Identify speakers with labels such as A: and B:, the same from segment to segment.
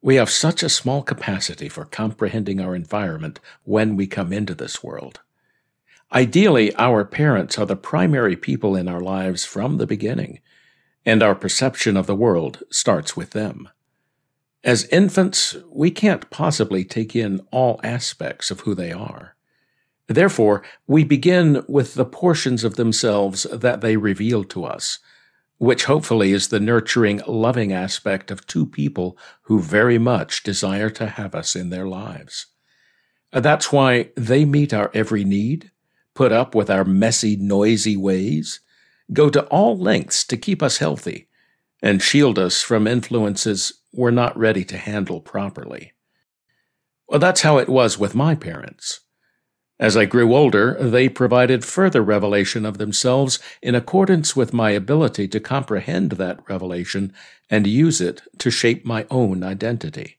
A: We have such a small capacity for comprehending our environment when we come into this world. Ideally, our parents are the primary people in our lives from the beginning, and our perception of the world starts with them. As infants, we can't possibly take in all aspects of who they are. Therefore, we begin with the portions of themselves that they reveal to us, which hopefully is the nurturing, loving aspect of two people who very much desire to have us in their lives. That's why they meet our every need, put up with our messy, noisy ways, go to all lengths to keep us healthy, and shield us from influences we're not ready to handle properly. Well, that's how it was with my parents. As I grew older, they provided further revelation of themselves in accordance with my ability to comprehend that revelation and use it to shape my own identity.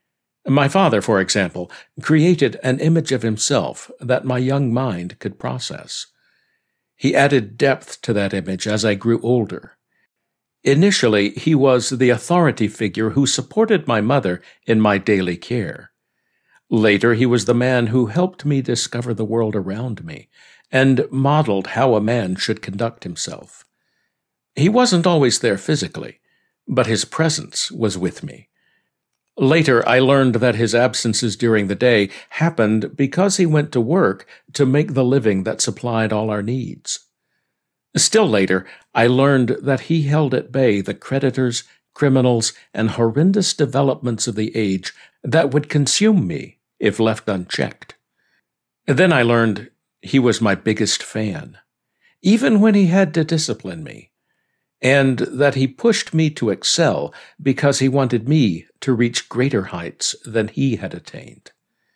A: My father, for example, created an image of himself that my young mind could process. He added depth to that image as I grew older. Initially, he was the authority figure who supported my mother in my daily care. Later, he was the man who helped me discover the world around me and modeled how a man should conduct himself. He wasn't always there physically, but his presence was with me. Later, I learned that his absences during the day happened because he went to work to make the living that supplied all our needs. Still later, I learned that he held at bay the creditors, criminals, and horrendous developments of the age that would consume me if left unchecked. Then I learned he was my biggest fan, even when he had to discipline me, and that he pushed me to excel because he wanted me to reach greater heights than he had attained.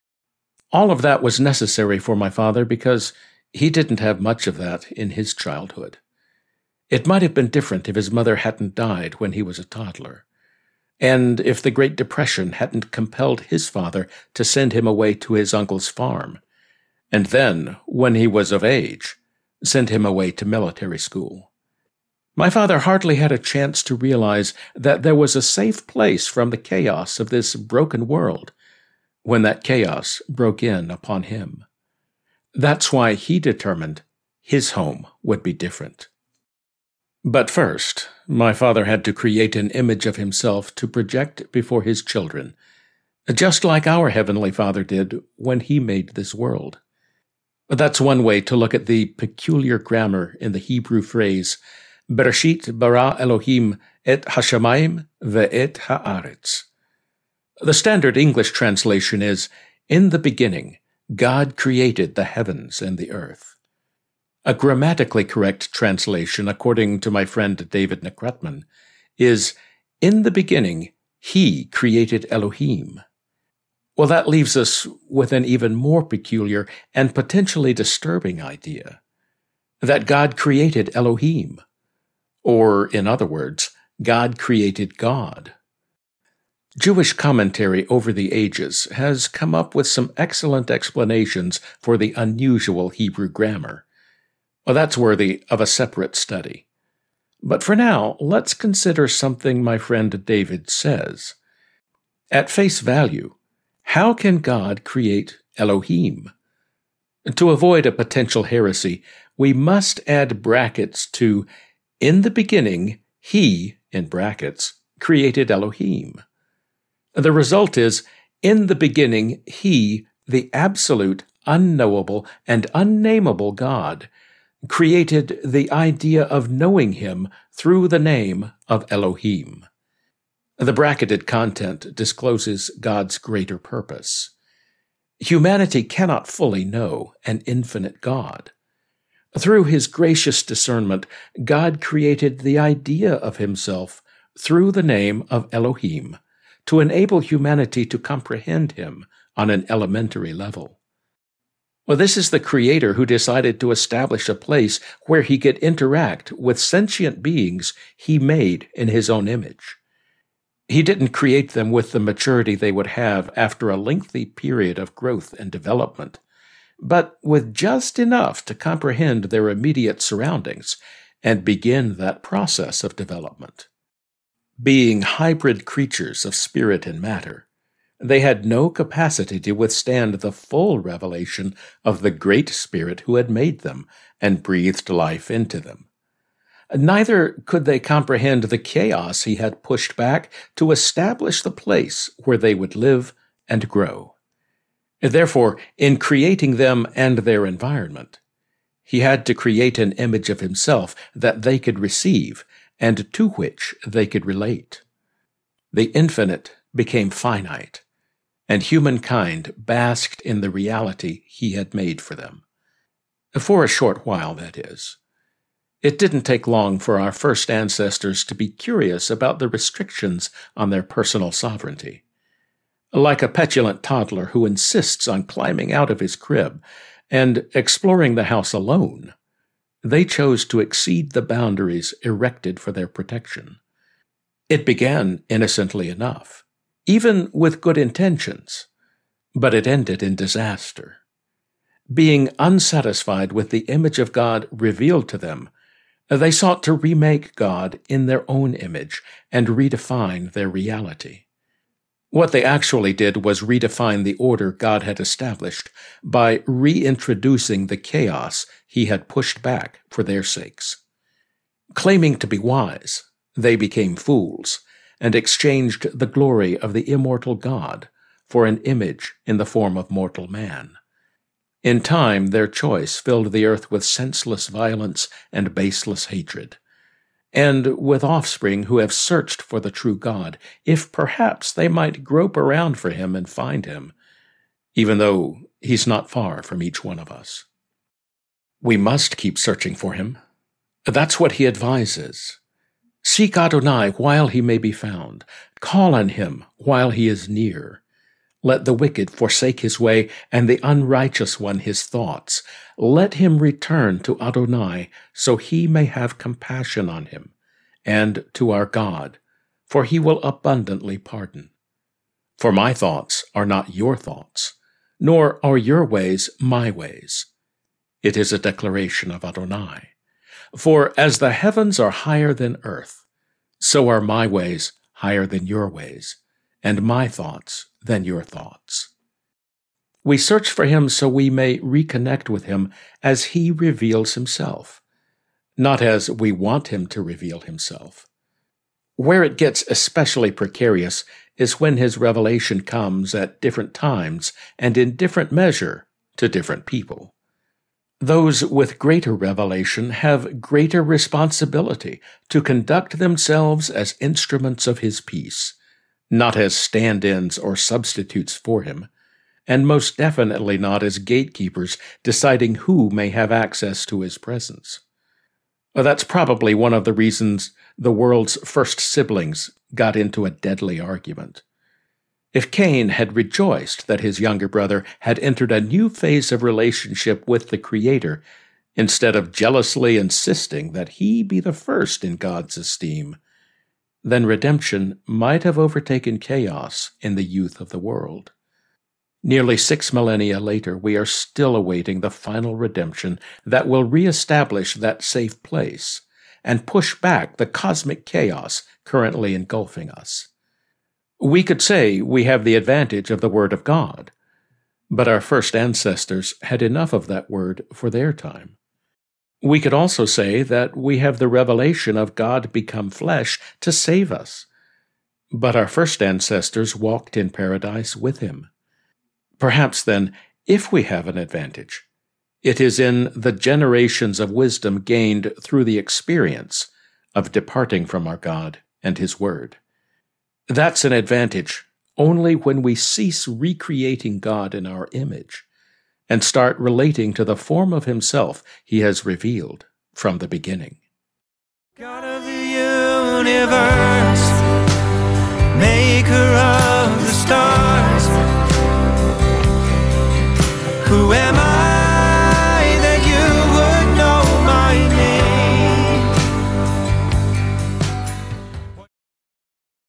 A: All of that was necessary for my father because he didn't have much of that in his childhood. It might have been different if his mother hadn't died when he was a toddler, and if the Great Depression hadn't compelled his father to send him away to his uncle's farm, and then, when he was of age, sent him away to military school. My father hardly had a chance to realize that there was a safe place from the chaos of this broken world when that chaos broke in upon him. That's why he determined his home would be different. But first, my father had to create an image of himself to project before his children, just like our Heavenly Father did when he made this world. That's one way to look at the peculiar grammar in the Hebrew phrase, Bereshit bara Elohim et hashamayim ve'et haaretz. The standard English translation is, in the beginning, God created the heavens and the earth. A grammatically correct translation, according to my friend David Necretman, is, in the beginning, he created Elohim. Well, that leaves us with an even more peculiar and potentially disturbing idea, that God created Elohim, or, in other words, God created God. Jewish commentary over the ages has come up with some excellent explanations for the unusual Hebrew grammar. Well, that's worthy of a separate study. But for now, let's consider something my friend David says. At face value, how can God create Elohim? To avoid a potential heresy, we must add brackets to, in the beginning, he, in brackets, created Elohim. The result is, in the beginning, he, the absolute, unknowable, and unnameable God, created the idea of knowing him through the name of Elohim. The bracketed content discloses God's greater purpose. Humanity cannot fully know an infinite God. Through his gracious discernment, God created the idea of himself through the name of Elohim to enable humanity to comprehend him on an elementary level. Well, this is the Creator who decided to establish a place where he could interact with sentient beings he made in his own image. He didn't create them with the maturity they would have after a lengthy period of growth and development, but with just enough to comprehend their immediate surroundings and begin that process of development. Being hybrid creatures of spirit and matter, they had no capacity to withstand the full revelation of the Great Spirit who had made them and breathed life into them. Neither could they comprehend the chaos he had pushed back to establish the place where they would live and grow. Therefore, in creating them and their environment, he had to create an image of himself that they could receive and to which they could relate. The infinite became finite, and humankind basked in the reality he had made for them. For a short while, that is. It didn't take long for our first ancestors to be curious about the restrictions on their personal sovereignty. Like a petulant toddler who insists on climbing out of his crib and exploring the house alone, they chose to exceed the boundaries erected for their protection. It began innocently enough, even with good intentions, but it ended in disaster. Being unsatisfied with the image of God revealed to them, they sought to remake God in their own image and redefine their reality. What they actually did was redefine the order God had established by reintroducing the chaos he had pushed back for their sakes. Claiming to be wise, they became fools and exchanged the glory of the immortal God for an image in the form of mortal man. In time, their choice filled the earth with senseless violence and baseless hatred, and with offspring who have searched for the true God, if perhaps they might grope around for him and find him, even though he's not far from each one of us. We must keep searching for him. That's what he advises. Seek Adonai while he may be found. Call on him while he is near. Let the wicked forsake his way, and the unrighteous one his thoughts. Let him return to Adonai, so he may have compassion on him, and to our God, for he will abundantly pardon. For my thoughts are not your thoughts, nor are your ways my ways. It is a declaration of Adonai. For as the heavens are higher than earth, so are my ways higher than your ways, and my thoughts than your thoughts. We search for him so we may reconnect with him as he reveals himself, not as we want him to reveal himself. Where it gets especially precarious is when his revelation comes at different times and in different measure to different people. Those with greater revelation have greater responsibility to conduct themselves as instruments of his peace, not as stand-ins or substitutes for him, and most definitely not as gatekeepers deciding who may have access to his presence. That's probably one of the reasons the world's first siblings got into a deadly argument. If Cain had rejoiced that his younger brother had entered a new phase of relationship with the Creator, instead of jealously insisting that he be the first in God's esteem, then redemption might have overtaken chaos in the youth of the world. Nearly 6 millennia later, we are still awaiting the final redemption that will reestablish that safe place and push back the cosmic chaos currently engulfing us. We could say we have the advantage of the Word of God, but our first ancestors had enough of that Word for their time. We could also say that we have the revelation of God become flesh to save us, but our first ancestors walked in paradise with him. Perhaps then, if we have an advantage, it is in the generations of wisdom gained through the experience of departing from our God and his Word. That's an advantage only when we cease recreating God in our image and start relating to the form of himself he has revealed from the beginning.
B: God of the universe,